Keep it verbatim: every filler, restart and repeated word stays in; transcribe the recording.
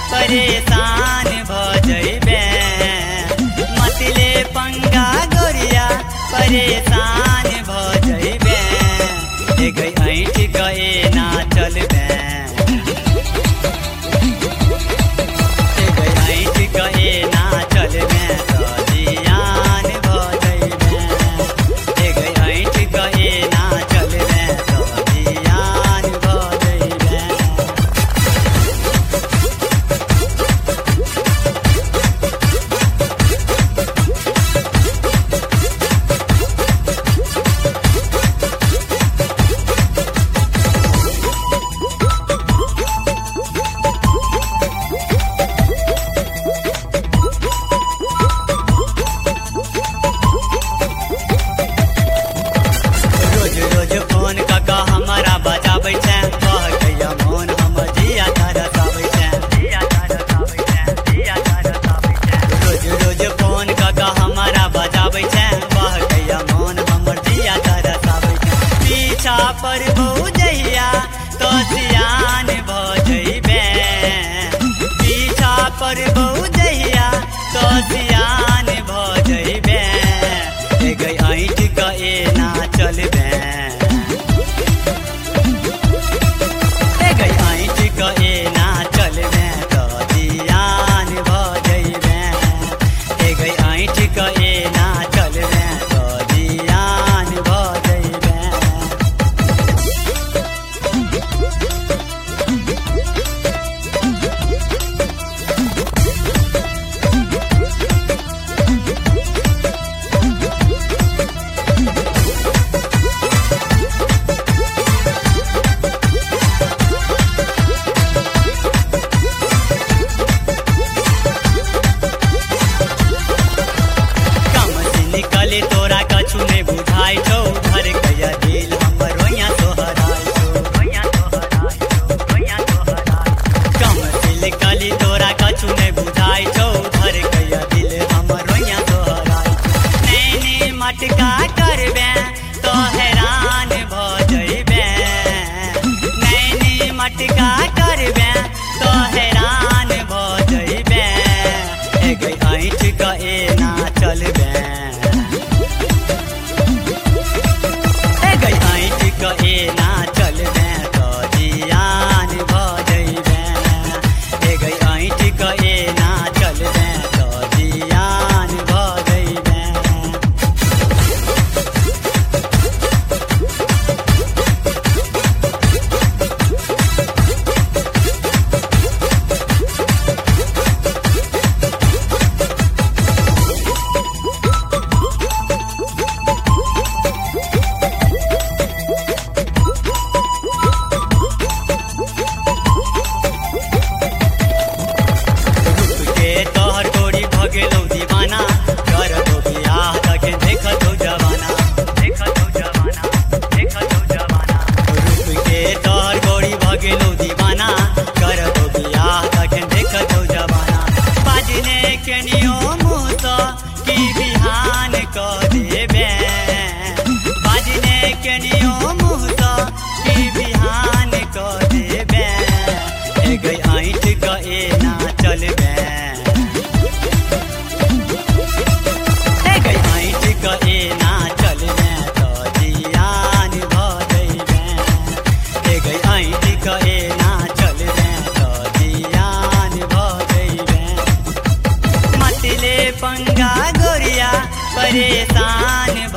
परेशान भ जइबे। मतले पंगा गोरिया परेशान भ जइबे। ए गई ऐठ गए ना चलबे। ए गई ऐठ गए ना चलबे तो जियान भ जइबे। ए गई ऐठ गए ना चलबे तो जियान भ जइबे। पर बहु जहिया तो सियान भ जइबे। पीछा पर बहु जहिया तो सियान भ जइबे। ए गई ऐठ गए ना चलबे। ए गई ऐठ गए ना चलबे तो जियान भ जइबे। ए गई ऐठ गए ना चलबे तो जियान भ जइबे। निकले तोरा कछु नहीं बुझाई छौ। घर गया दिल हमर रोइया तोहराई छौ। रोइया तोहराई छौ। रोइया तोहराई कम दिल कली तोरा कछु नहीं बुझाई छौ। घर गया दिल हमर रोइया तोहराई छौ। नैनी मटका करबे तो हैरान भ जइबे। नैनी मटका करबे तो हैरान भ जइबे। ए गई ऐठ गए ना चलबे। गए ना चलबे तो जियान भ जइबे। ए गई ऐठ गए ना चलबे तो जियान भ जइबे। पंगा गोरिया परेशान